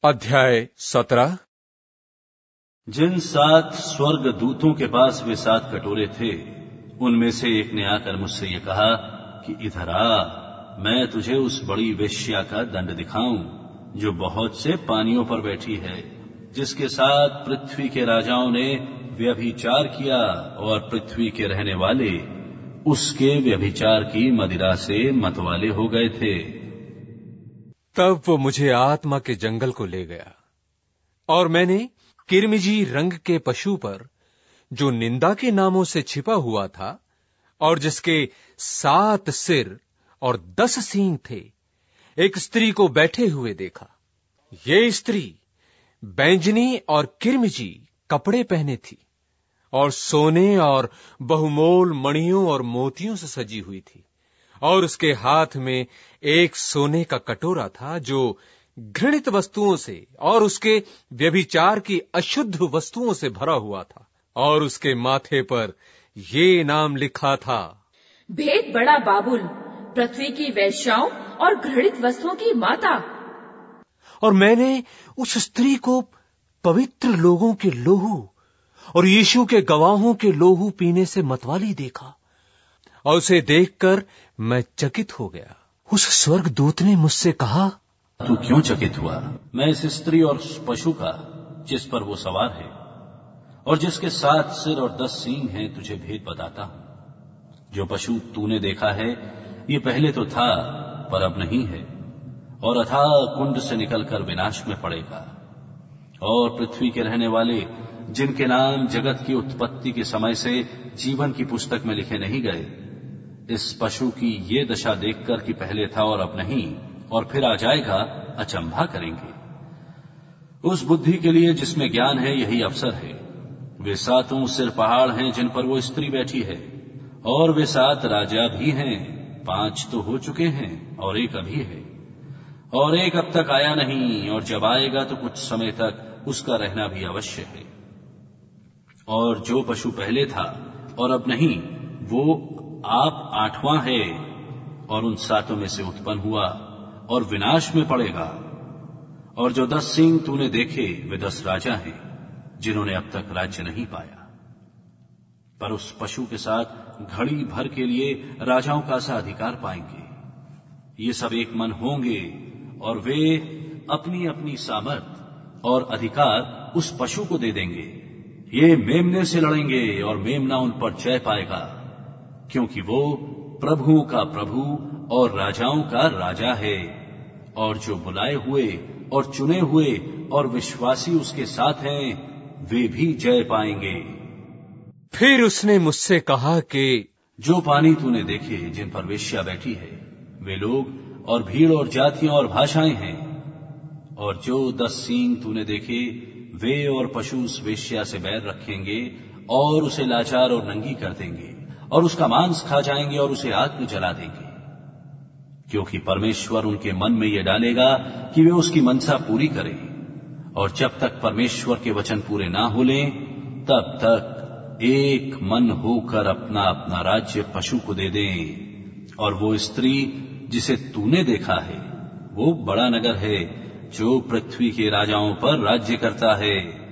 अध्याय 17। जिन 7 स्वर्ग दूतों के पास वे 7 कटोरे थे, उनमें से एक ने आकर मुझसे ये कहा कि इधर आ, मैं तुझे उस बड़ी वेश्या का दंड दिखाऊं जो बहुत से पानियों पर बैठी है, जिसके साथ पृथ्वी के राजाओं ने व्यभिचार किया और पृथ्वी के रहने वाले उसके व्यभिचार की मदिरा से मतवाले हो गए थे। तब वो मुझे आत्मा के जंगल को ले गया और मैंने किरमिजी रंग के पशु पर, जो निंदा के नामों से छिपा हुआ था और जिसके 7 सिर और 10 सींग थे, एक स्त्री को बैठे हुए देखा। ये स्त्री बैंजनी और किरमिजी कपड़े पहने थी और सोने और बहुमोल मणियों और मोतियों से सजी हुई थी, और उसके हाथ में एक सोने का कटोरा था जो घृणित वस्तुओं से और उसके व्यभिचार की अशुद्ध वस्तुओं से भरा हुआ था, और उसके माथे पर ये नाम लिखा था, भेद बड़ा बाबुल, पृथ्वी की वेश्याओं और घृणित वस्तुओं की माता। और मैंने उस स्त्री को पवित्र लोगों के लोहू और यीशु के गवाहों के लोहू पीने से मतवाली देखा, और उसे देखकर मैं चकित हो गया। उस स्वर्गदूत ने मुझसे कहा, तू क्यों चकित हुआ? मैं इस स्त्री और उस पशु का जिस पर वो सवार है और जिसके 7 सिर और 10 सींग हैं तुझे भेद बताता हूं। जो पशु तूने देखा है ये पहले तो था पर अब नहीं है, और अथाह कुंड से निकलकर विनाश में पड़ेगा। और पृथ्वी के रहने वाले जिनके नाम जगत की उत्पत्ति के समय से जीवन की पुस्तक में लिखे नहीं गए, इस पशु की ये दशा देखकर कि पहले था और अब नहीं और फिर आ जाएगा, अचंभा करेंगे। उस बुद्धि के लिए जिसमें ज्ञान है यही अवसर है। वे 7 सिर पहाड़ हैं जिन पर वो स्त्री बैठी है, और वे 7 राजा भी हैं। 5 तो हो चुके हैं और एक अभी है, और एक अब तक आया नहीं, और जब आएगा तो कुछ समय तक उसका रहना भी अवश्य है। और जो पशु पहले था और अब नहीं, वो आप 8वां है, और उन 7 में से उत्पन्न हुआ और विनाश में पड़ेगा। और जो 10 सींग तूने देखे वे 10 राजा हैं जिन्होंने अब तक राज्य नहीं पाया, पर उस पशु के साथ घड़ी भर के लिए राजाओं का सा अधिकार पाएंगे। ये सब एक मन होंगे और वे अपनी अपनी सामर्थ और अधिकार उस पशु को दे देंगे। ये मेमने से लड़ेंगे और मेमना उन पर जय पाएगा, क्योंकि वो प्रभुओं का प्रभु और राजाओं का राजा है। और जो बुलाए हुए और चुने हुए और विश्वासी उसके साथ हैं, वे भी जय पाएंगे। फिर उसने मुझसे कहा कि जो पानी तूने देखे जिन पर वेश्या बैठी है, वे लोग और भीड़ और जातियां और भाषाएं हैं। और जो 10 सींग तूने देखे वे और पशु उस वेश्या से बैर रखेंगे और उसे लाचार और नंगी कर देंगे, और उसका मांस खा जाएंगे और उसे आग में जला देंगे। क्योंकि परमेश्वर उनके मन में यह डालेगा कि वे उसकी मनसा पूरी करें, और जब तक परमेश्वर के वचन पूरे ना हो लें, तब तक एक मन होकर अपना अपना राज्य पशु को दे दें। और वो स्त्री जिसे तूने देखा है वो बड़ा नगर है जो पृथ्वी के राजाओं पर राज्य करता है।